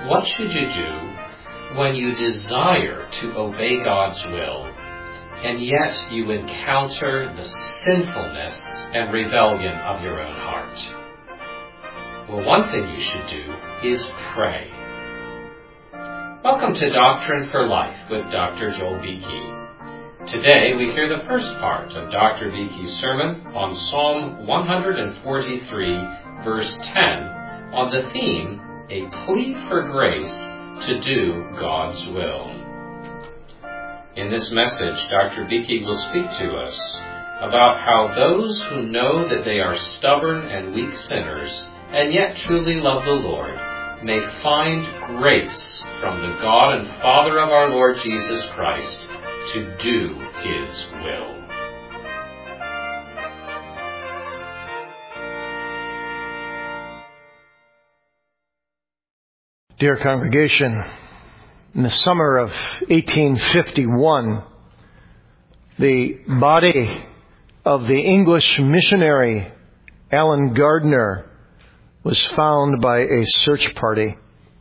What should you do when you desire to obey God's will, and yet you encounter the sinfulness and rebellion of your own heart? Well, one thing you should do is pray. Welcome to Doctrine for Life with Dr. Joel Beeke. Today we hear the first part of Dr. Beeke's sermon on Psalm 143, verse 10, on the theme, A Plea for Grace to Do God's Will. In this message, Dr. Beeke will speak to us about how those who know that they are stubborn and weak sinners and yet truly love the Lord may find grace from the God and Father of our Lord Jesus Christ to do His will. Dear congregation, in the summer of 1851, the body of the English missionary Allen Gardiner was found by a search party.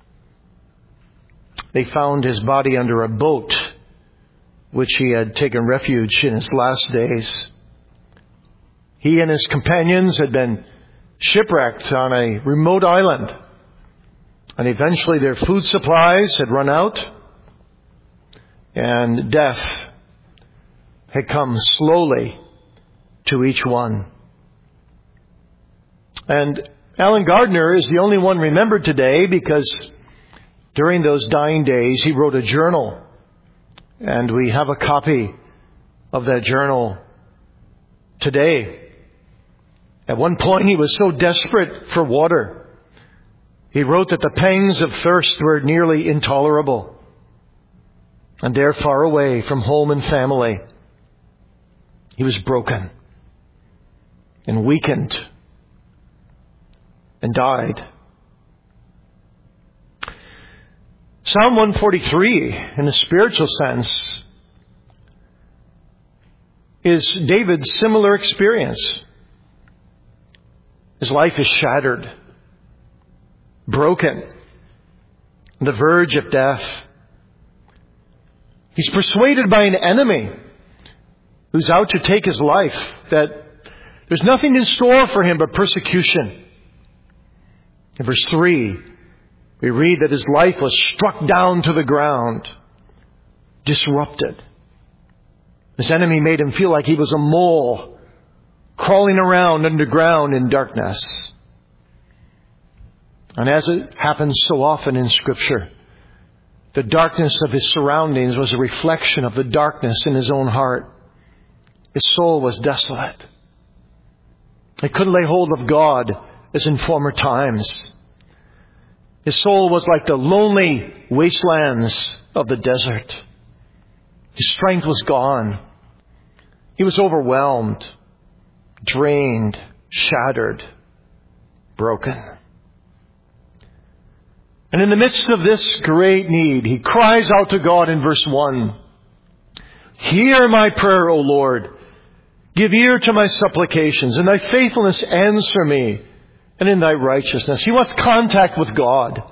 They found his body under a boat, which he had taken refuge in his last days. He and his companions had been shipwrecked on a remote island, and eventually their food supplies had run out, and death had come slowly to each one. And Allen Gardiner is the only one remembered today because during those dying days he wrote a journal, and we have a copy of that journal today. At one point he was so desperate for water, he wrote that the pangs of thirst were nearly intolerable. And there, far away from home and family, he was broken and weakened and died. Psalm 143, in a spiritual sense, is David's similar experience. His life is shattered, broken, on the verge of death. He's persuaded by an enemy who's out to take his life, that there's nothing in store for him but persecution. In verse 3, we read that his life was struck down to the ground, disrupted. His enemy made him feel like he was a mole crawling around underground in darkness. And as it happens so often in Scripture, the darkness of his surroundings was a reflection of the darkness in his own heart. His soul was desolate. He couldn't lay hold of God as in former times. His soul was like the lonely wastelands of the desert. His strength was gone. He was overwhelmed, drained, shattered, broken. And in the midst of this great need, he cries out to God in verse 1, Hear my prayer, O Lord. Give ear to my supplications. In thy faithfulness answer me, and in thy righteousness. He wants contact with God.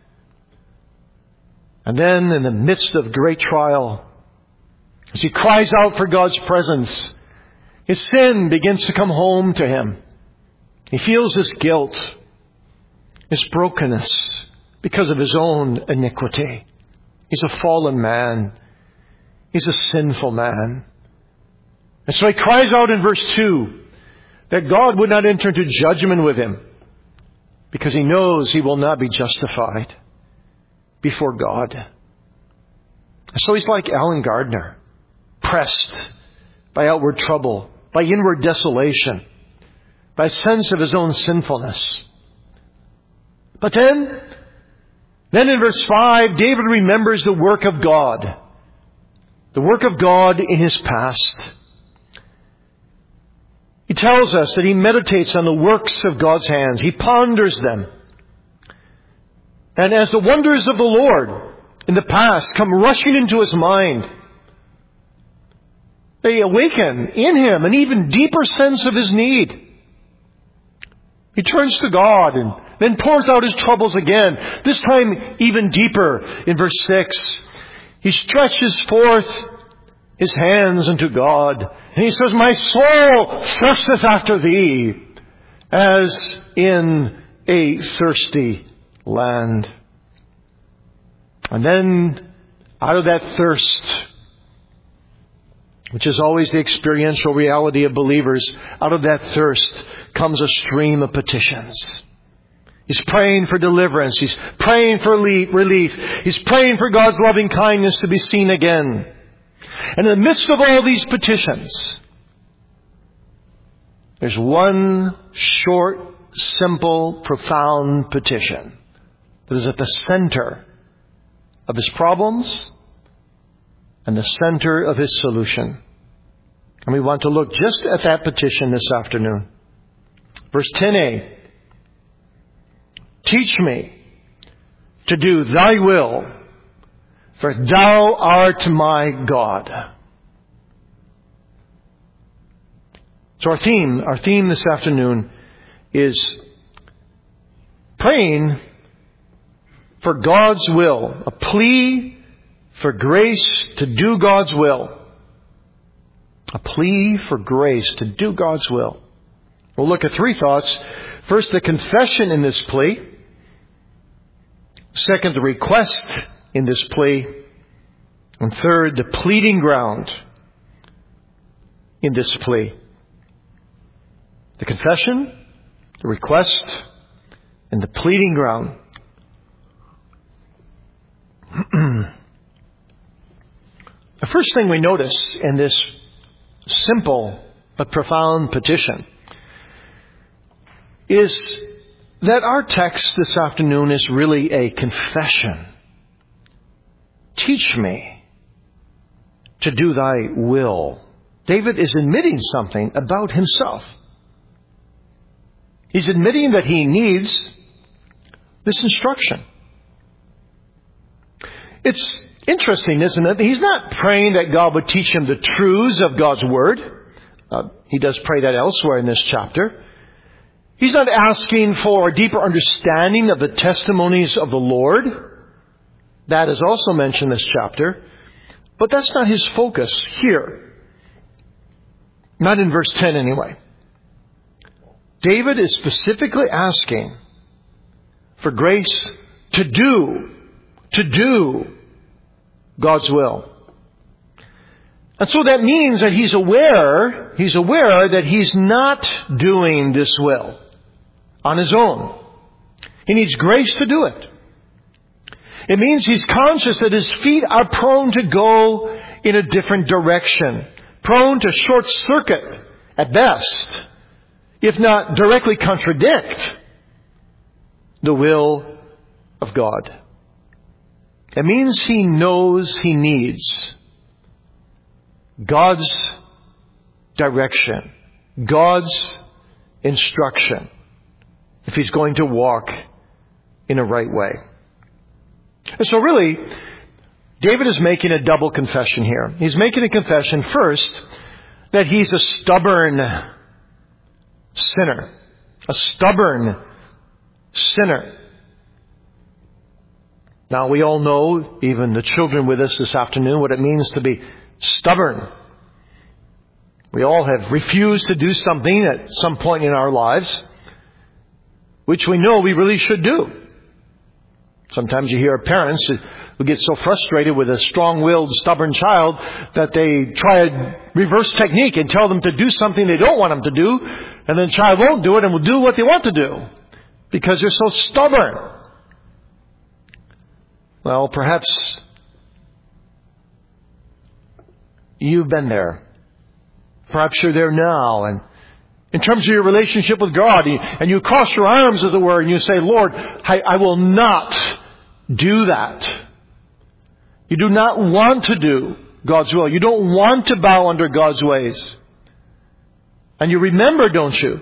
And then in the midst of great trial, as he cries out for God's presence, his sin begins to come home to him. He feels his guilt, his brokenness, because of his own iniquity. He's a fallen man. He's a sinful man. And so he cries out in verse 2 that God would not enter into judgment with him, because he knows he will not be justified before God. And so he's like Allen Gardiner, pressed by outward trouble, by inward desolation, by a sense of his own sinfulness. But then in verse 5, David remembers the work of God. The work of God in his past. He tells us that he meditates on the works of God's hands. He ponders them. And as the wonders of the Lord in the past come rushing into his mind, they awaken in him an even deeper sense of his need. He turns to God and Then pours out his troubles again, this time even deeper. In verse 6, he stretches forth his hands unto God, and he says, my soul thirsteth after thee, as in a thirsty land. And then, out of that thirst, which is always the experiential reality of believers, out of that thirst comes a stream of petitions. He's praying for deliverance. He's praying for relief. He's praying for God's loving kindness to be seen again. And in the midst of all these petitions, there's one short, simple, profound petition that is at the center of his problems and the center of his solution. And we want to look just at that petition this afternoon. Verse 10a. Teach me to do thy will, for thou art my God. So our theme this afternoon is praying for God's will, a plea for grace to do God's will. A plea for grace to do God's will. We'll look at three thoughts. First, the confession in this plea. Second, the request in this plea. And third, the pleading ground in this plea. The confession, the request, and the pleading ground. The first thing we notice in this simple but profound petition is that our text this afternoon is really a confession. Teach me to do thy will. David is admitting something about himself. He's admitting that he needs this instruction. It's interesting, isn't it? He's not praying that God would teach him the truths of God's Word. He does pray that elsewhere in this chapter. He's not asking for a deeper understanding of the testimonies of the Lord. That is also mentioned in this chapter. But that's not his focus here. Not in verse 10 anyway. David is specifically asking for grace to do God's will. And so that means that he's aware that he's not doing this will on his own. He needs grace to do it. It means he's conscious that his feet are prone to go in a different direction, prone to short circuit at best, if not directly contradict the will of God. It means he knows he needs God's direction, God's instruction, if he's going to walk in a right way. And so really, David is making a double confession here. He's making a confession first that he's a stubborn sinner. A stubborn sinner. Now we all know, even the children with us this afternoon, what it means to be stubborn. We all have refused to do something at some point in our lives, which we know we really should do. Sometimes you hear parents who get so frustrated with a strong-willed, stubborn child that they try a reverse technique and tell them to do something they don't want them to do, and then the child won't do it and will do what they want to do because they're so stubborn. Well, perhaps you've been there. Perhaps you're there now, and in terms of your relationship with God, and you cross your arms, as it were, and you say, Lord, I will not do that. You do not want to do God's will. You don't want to bow under God's ways. And you remember, don't you,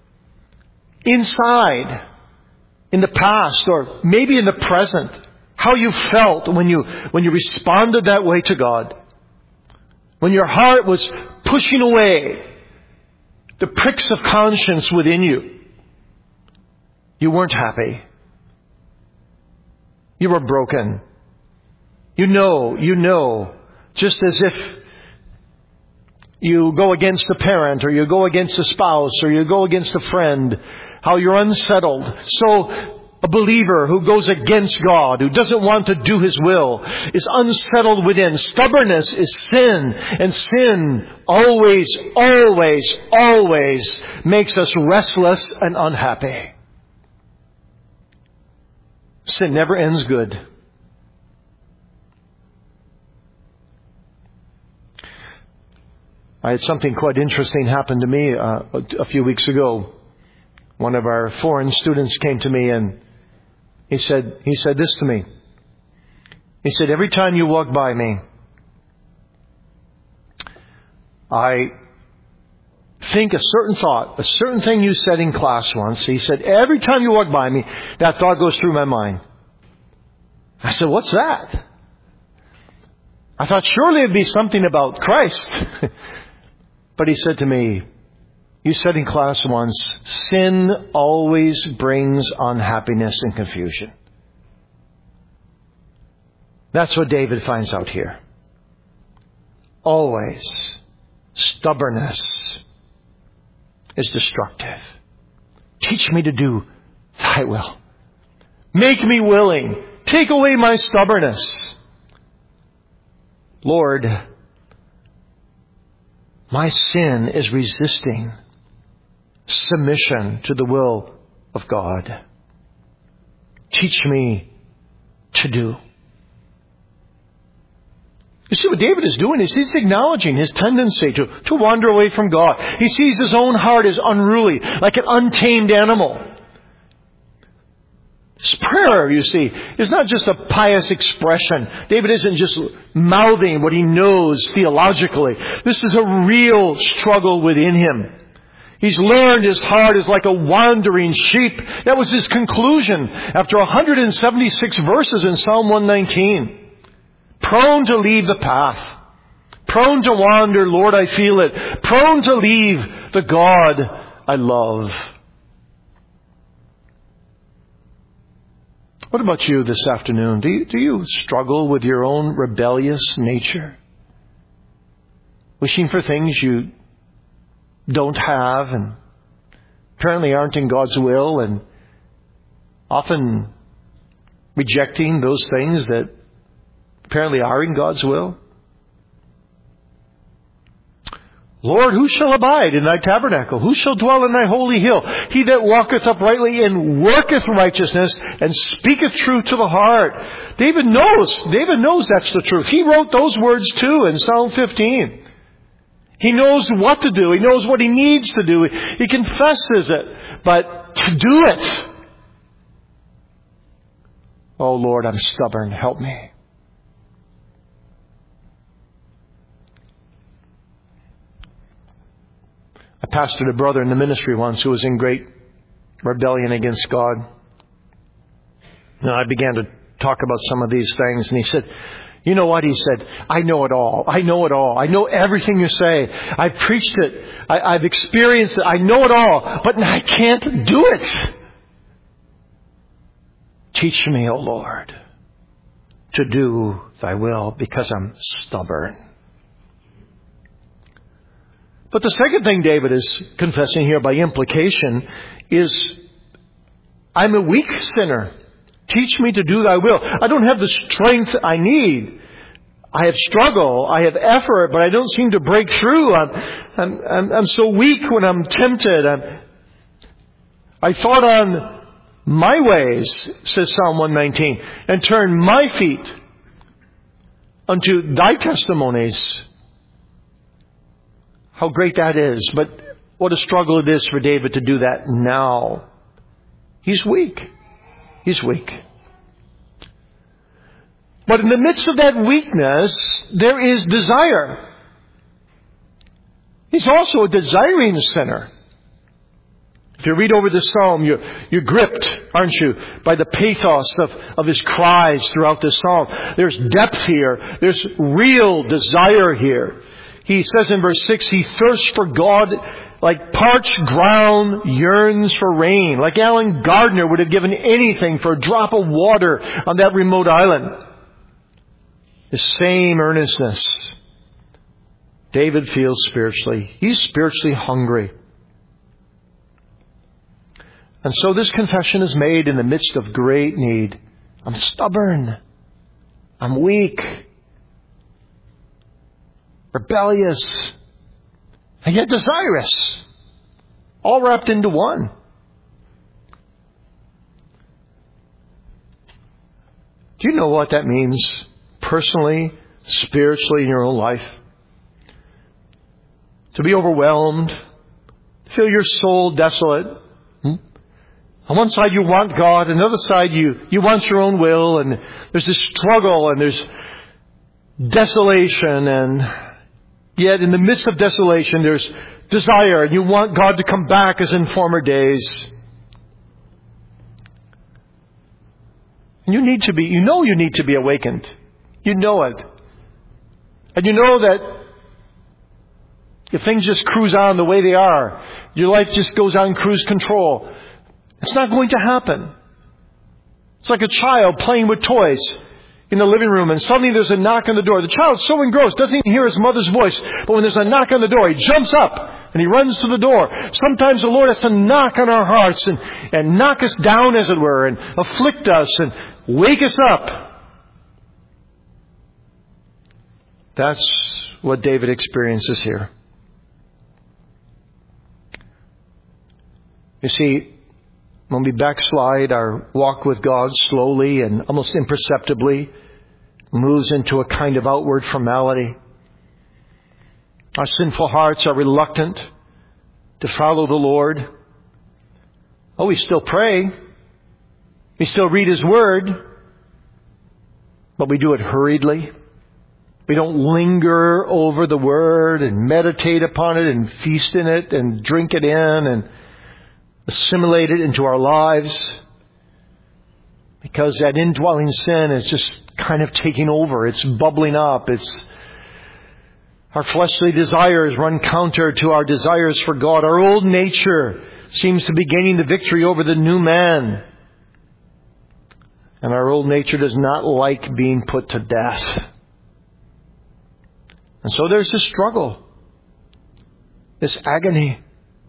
inside, in the past, or maybe in the present, how you felt when you responded that way to God. When your heart was pushing away the pricks of conscience within you. You weren't happy. You were broken. You know, just as if you go against a parent, or you go against a spouse, or you go against a friend, how you're unsettled. So a believer who goes against God, who doesn't want to do His will, is unsettled within. Stubbornness is sin, and sin always makes us restless and unhappy. Sin never ends good. I had something quite interesting happen to me a few weeks ago. One of our foreign students came to me and he said this to me. He said, every time you walk by me, I think a certain thought, a certain thing you said in class once. He said, every time you walk by me, that thought goes through my mind. I said, what's that? I thought surely it'd be something about Christ. But he said to me, you said in class once, sin always brings unhappiness and confusion. That's what David finds out here. Always. Stubbornness is destructive. Teach me to do thy will. Make me willing. Take away my stubbornness. Lord, my sin is resisting submission to the will of God. Teach me to do. You see, what David is doing is he's acknowledging his tendency to wander away from God. He sees his own heart as unruly, like an untamed animal. His prayer, you see, is not just a pious expression. David isn't just mouthing what he knows theologically. This is a real struggle within him. He's learned his heart is like a wandering sheep. That was his conclusion after 176 verses in Psalm 119. Prone to leave the path. Prone to wander, Lord, I feel it. Prone to leave the God I love. What about you this afternoon? Do you struggle with your own rebellious nature? Wishing for things you don't have and apparently aren't in God's will, and often rejecting those things that apparently are in God's will? Lord, who shall abide in thy tabernacle? Who shall dwell in thy holy hill? He that walketh uprightly and worketh righteousness and speaketh truth to the heart. David knows that's the truth. He wrote those words too in Psalm 15. He knows what to do. He knows what he needs to do. He confesses it. But to do it, oh Lord, I'm stubborn. Help me. I pastored a brother in the ministry once who was in great rebellion against God. And I began to talk about some of these things. And he said, you know what? He said, I know it all. I know it all. I know everything you say. I've preached it. I've experienced it. I know it all. But I can't do it. Teach me, O Lord, to do thy will because I'm stubborn. But the second thing David is confessing here by implication is, I'm a weak sinner. Teach me to do thy will. I don't have the strength I need. I have struggle. I have effort, but I don't seem to break through. I'm so weak when I'm tempted. I thought on my ways, says Psalm 119, and turn my feet unto thy testimonies. How great that is. But what a struggle it is for David to do that now. He's weak. He's weak. But in the midst of that weakness, there is desire. He's also a desiring sinner. If you read over the psalm, you're gripped, aren't you, by the pathos of his cries throughout the psalm. There's depth here. There's real desire here. He says in verse 6, he thirsts for God like parched ground yearns for rain, like Alan Gardner would have given anything for a drop of water on that remote island. The same earnestness David feels spiritually. He's spiritually hungry. And so this confession is made in the midst of great need. I'm stubborn. I'm weak. Rebellious. And yet desirous. All wrapped into one. Do you know what that means personally, spiritually in your own life? To be overwhelmed. To feel your soul desolate. On one side you want God, on the other side you want your own will, and there's this struggle and there's desolation, and yet in the midst of desolation there's desire, and you want God to come back as in former days. And you need to be awakened. You know it. And you know that if things just cruise on the way they are, your life just goes on cruise control, it's not going to happen. It's like a child playing with toys in the living room, and suddenly there's a knock on the door. The child's so engrossed, doesn't even hear his mother's voice. But when there's a knock on the door, he jumps up and he runs to the door. Sometimes the Lord has to knock on our hearts and knock us down, as it were, and afflict us and wake us up. That's what David experiences here. You see, when we backslide, our walk with God slowly and almost imperceptibly moves into a kind of outward formality. Our sinful hearts are reluctant to follow the Lord. Oh, we still pray. We still read His Word. But we do it hurriedly. We don't linger over the Word and meditate upon it and feast in it and drink it in and assimilate it into our lives, because that indwelling sin is just kind of taking over. It's bubbling up. Our fleshly desires run counter to our desires for God. Our old nature seems to be gaining the victory over the new man. And our old nature does not like being put to death. And so there's this struggle, this agony.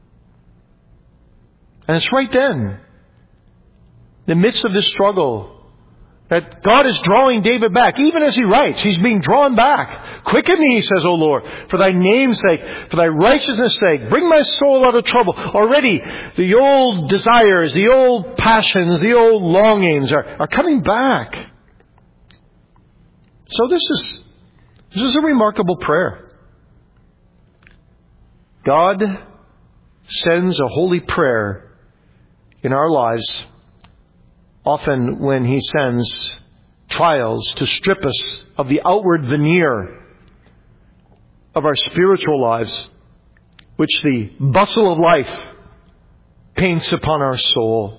And it's right then, in the midst of this struggle, that God is drawing David back. Even as he writes, he's being drawn back. Quicken me, says, O Lord, for thy name's sake, for thy righteousness' sake. Bring my soul out of trouble. Already, the old desires, the old passions, the old longings are coming back. So this is a remarkable prayer. God sends a holy prayer in our lives, often when He sends trials to strip us of the outward veneer of our spiritual lives, which the bustle of life paints upon our soul.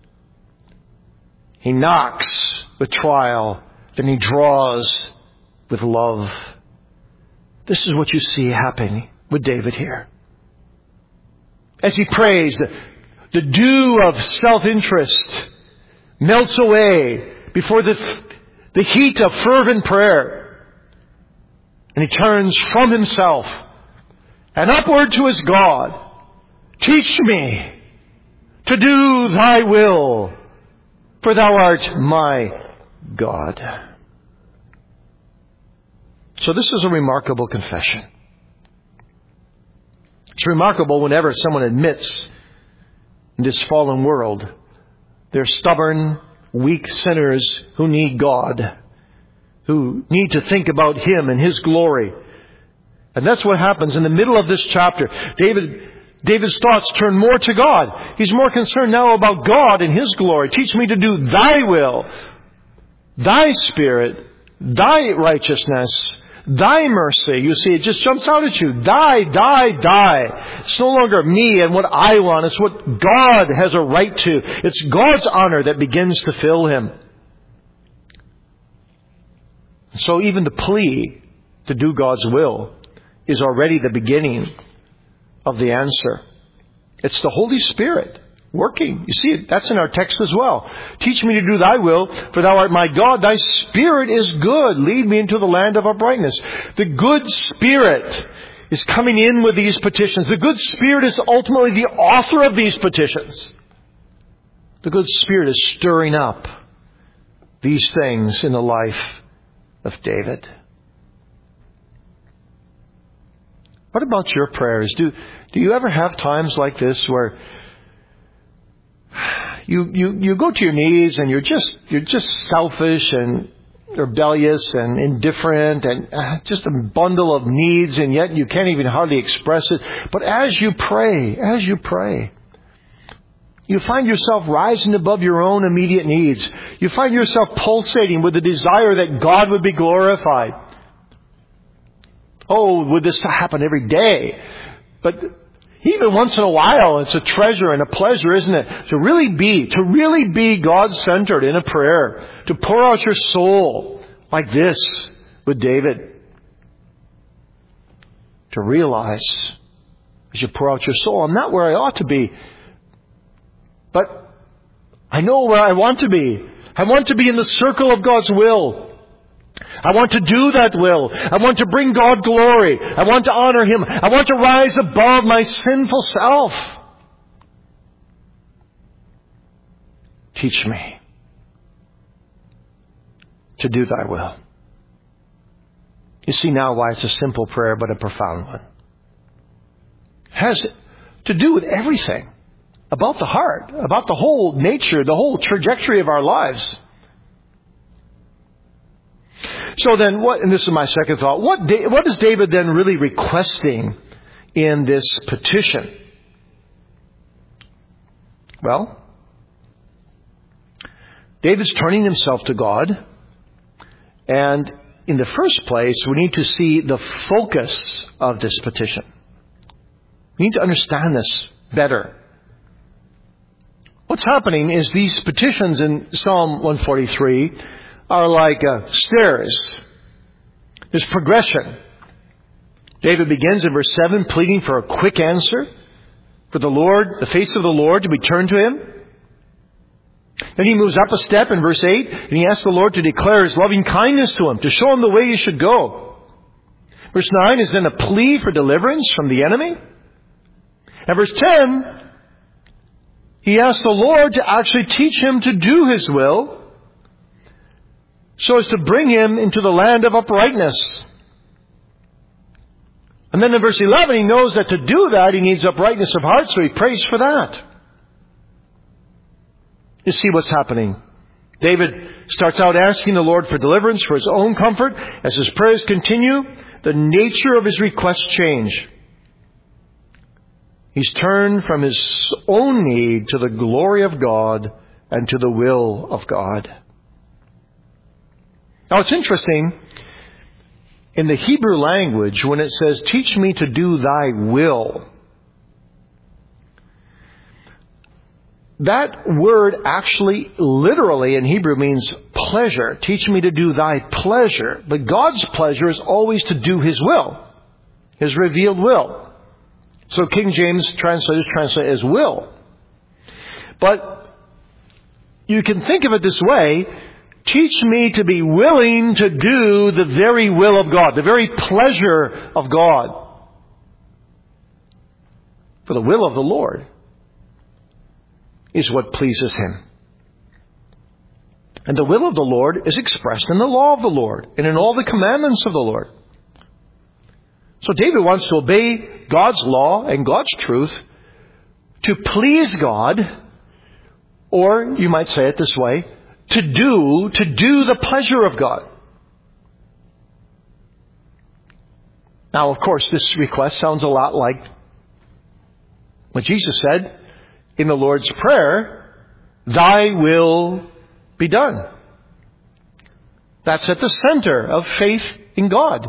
He knocks with trial, then He draws with love. This is what you see happening with David here. As he prays, the dew of self-interest melts away before the heat of fervent prayer. And he turns from himself and upward to his God. Teach me to do thy will, for thou art my God. So this is a remarkable confession. It's remarkable whenever someone admits in this fallen world they're stubborn, weak sinners who need God, who need to think about Him and His glory. And that's what happens in the middle of this chapter. David's thoughts turn more to God. He's more concerned now about God and His glory. Teach me to do thy will, thy spirit, thy righteousness, thy mercy. You see, it just jumps out at you. Die. It's no longer me and what I want. It's what God has a right to. It's God's honor that begins to fill him. So even the plea to do God's will is already the beginning of the answer. It's the Holy Spirit working. You see it. That's in our text as well. Teach me to do thy will, for thou art my God. Thy Spirit is good. Lead me into the land of uprightness. The good Spirit is coming in with these petitions. The good Spirit is ultimately the author of these petitions. The good Spirit is stirring up these things in the life of David. What about your prayers? Do you ever have times like this where you go to your knees and you're just selfish and rebellious and indifferent and just a bundle of needs, and yet you can't even hardly express it. But as you pray, you find yourself rising above your own immediate needs. You find yourself pulsating with the desire that God would be glorified. Oh, would this happen every day? But even once in a while, it's a treasure and a pleasure, isn't it? To really be God-centered in a prayer. To pour out your soul like this with David. To realize as you pour out your soul, I'm not where I ought to be. But I know where I want to be. I want to be in the circle of God's will. I want to do that will. I want to bring God glory. I want to honor Him. I want to rise above my sinful self. Teach me to do thy will. You see now why it's a simple prayer but a profound one. It has to do with everything. About the heart. About the whole nature, the whole trajectory of our lives. So then, and this is my second thought, what is David then really requesting in this petition? Well, David's turning himself to God. And in the first place, we need to see the focus of this petition. We need to understand this better. What's happening is these petitions in Psalm 143 are like stairs. There's progression. David begins in verse 7 pleading for a quick answer, for the face of the Lord to be turned to him. Then he moves up a step in verse 8 and he asks the Lord to declare His loving kindness to him, to show him the way he should go. Verse 9 is then a plea for deliverance from the enemy. And verse 10, he asks the Lord to actually teach him to do His will, so as to bring him into the land of uprightness. And then in verse 11, he knows that to do that, he needs uprightness of heart, so he prays for that. You see what's happening. David starts out asking the Lord for deliverance for his own comfort. As his prayers continue, the nature of his requests change. He's turned from his own need to the glory of God and to the will of God. Now it's interesting, in the Hebrew language, when it says, teach me to do thy will, that word actually literally in Hebrew means pleasure. Teach me to do thy pleasure. But God's pleasure is always to do His will, His revealed will. So King James translators translate as will. But you can think of it this way. Teach me to be willing to do the very will of God, the very pleasure of God. For the will of the Lord is what pleases Him. And the will of the Lord is expressed in the law of the Lord and in all the commandments of the Lord. So David wants to obey God's law and God's truth to please God, or you might say it this way, to do the pleasure of God. Now, of course, this request sounds a lot like what Jesus said in the Lord's Prayer, thy will be done. That's at the center of faith in God.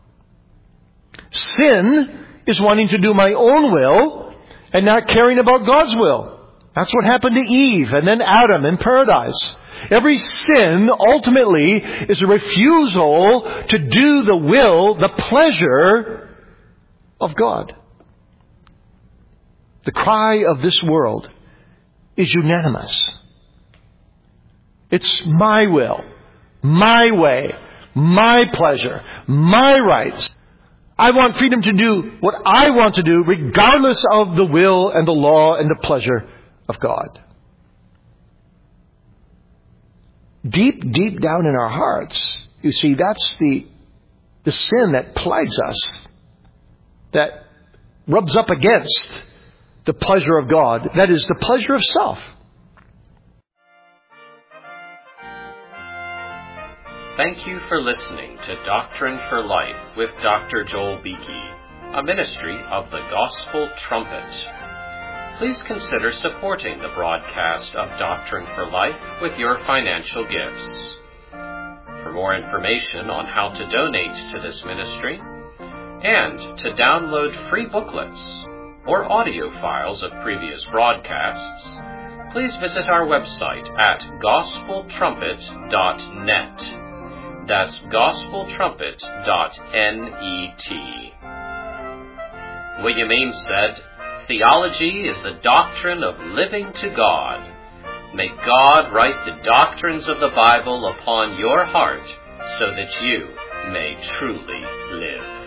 Sin is wanting to do my own will and not caring about God's will. That's what happened to Eve and then Adam in paradise. Every sin ultimately is a refusal to do the will, the pleasure of God. The cry of this world is unanimous. It's my will, my way, my pleasure, my rights. I want freedom to do what I want to do, regardless of the will and the law and the pleasure of God. Deep, deep down in our hearts, you see, that's the sin that plagues us, that rubs up against the pleasure of God. That is the pleasure of self. Thank you for listening to Doctrine for Life with Dr. Joel Beeke, a ministry of the Gospel Trumpet. Please consider supporting the broadcast of Doctrine for Life with your financial gifts. For more information on how to donate to this ministry and to download free booklets or audio files of previous broadcasts, please visit our website at gospeltrumpet.net. That's gospeltrumpet.net. William Ames said, "Theology is the doctrine of living to God. May God write the doctrines of the Bible upon your heart so that you may truly live."